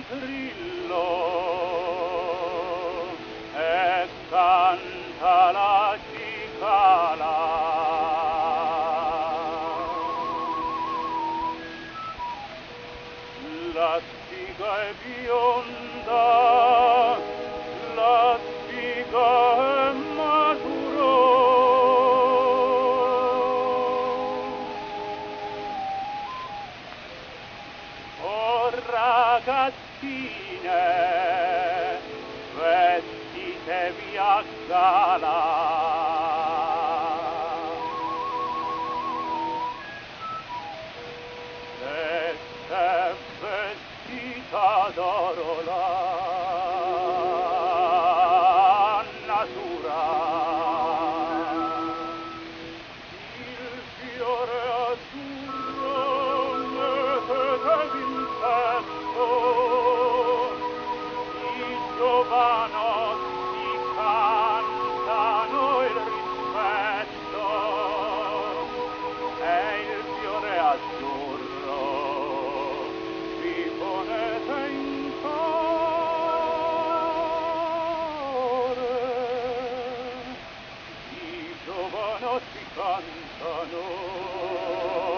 grillo e canta la cicala. La spiga è bionda, la spiga è maturo. Oh ragazzine, vestitevi a gala. Se c'è vestita d'oro la natura, il fiore azzurro mettetevi in petto, i giovanotti cantano il rispetto, e il fiore azzurro vi ponete in cuore, i giovanotti cantano